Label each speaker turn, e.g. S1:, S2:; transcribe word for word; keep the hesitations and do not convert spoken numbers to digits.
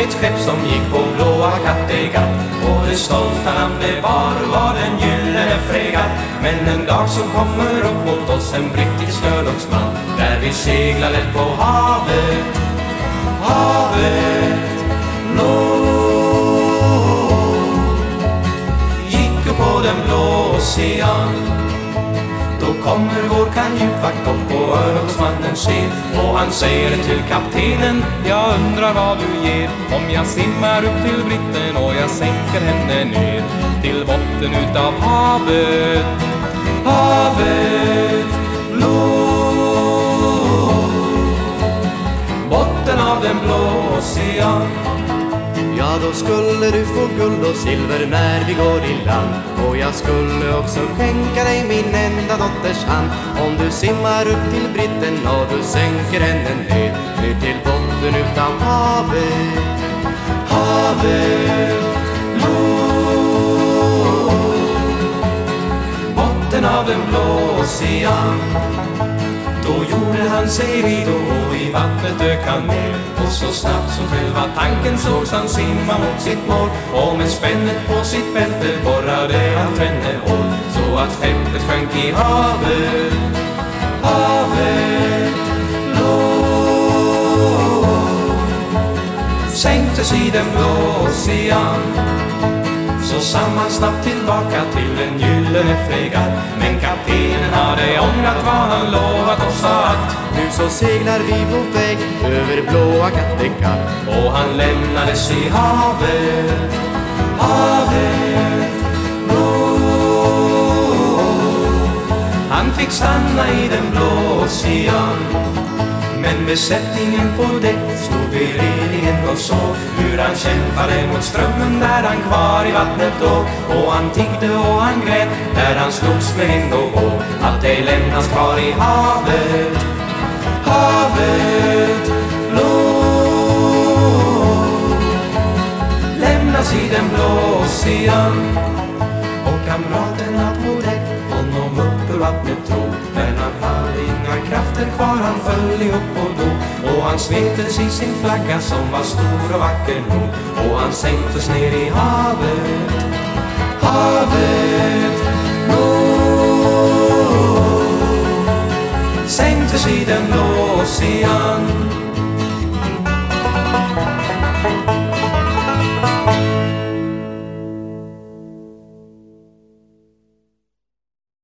S1: ett skepp som gick på blåa Kattegatt. Och det stolta namnet var, var den gyllene fregat. Men en dag som kommer upp mot oss en brittisk örlogsman, där vi seglade på havet, havet blå. Gick på den blå ocean. Då kommer vår kanjutvakt upp på örlogsmannens sed, och han säger till kaptenen: jag undrar vad du ger om jag simmar upp till britten och jag sänker henne ner till botten utav havet, havet blå. Botten av den blå ocean. Ja, då skulle du få guld och silver när vi går i land, och jag skulle också skänka dig min enda dotters hand, om du simmar upp till britten och du sänker henne ner, ner till botten utav havet, havet blå. Botten av den blå ocean. Då gjorde han sig redo och i vattnet dök han ner, och så snabbt som själva tanken sågs han simma mot sitt mål, och med spännet på sitt bälte borrade han tvenne hål, så att skeppet sjönk i havet, havet blå. Sänktes i den blå ocean. Så samman snabbt tillbaka till en gyllene fregat. Men kaptenen hade ångrat vad han lovat och sa att nu så seglar vi på väg över blåa Kattegatt. Och han lämnades i havet, havet blå. Han fick stanna i den blå ocean. Men besättningen på däck stod vid relingen och såg hur han kämpade mot strömmen där han kvar i vattnet låg. Och han tiggde och han grät där han slogs med vind och våg, att det lämnas kvar i havet, havet blå. Lämnas i den blå ocean. Och kamraterna på däck honom upp ur vattnet tog, men han hade inga krafter kvar, han föll ihop och dog. Och han sveptes i sin flagga som var stor och vacker nog, och han sänktes ner i havet, havet blå. Sänktes i den blå ocean.